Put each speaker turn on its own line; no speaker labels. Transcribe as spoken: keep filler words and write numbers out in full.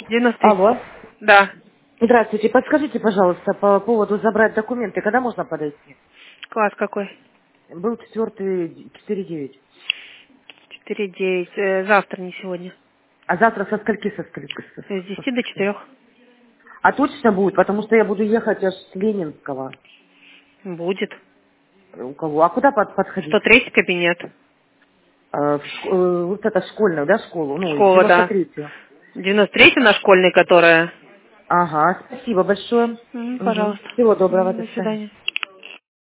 девяносто три.
Алло.
Да.
Здравствуйте. Подскажите, пожалуйста, по поводу забрать документы, когда можно подойти?
Класс какой?
Был четвертый, четыре девять.
четыре девять. Э, завтра, не сегодня.
А завтра со скольки, со скольки? Со,
С
со
десяти до
скольки?
четырех.
А точно будет, потому что я буду ехать аж с Ленинского.
Будет.
У кого? А куда под, подходить?
сто третий кабинет.
А, в ш- э, вот это школьную, да, школу? Ну,
Школа,
девяносто
да.
третью.
девяносто третья на школьной, которая.
Ага, спасибо большое.
М,
Угу.
Пожалуйста.
Всего доброго,
М,
до
До
свидания.
свидания.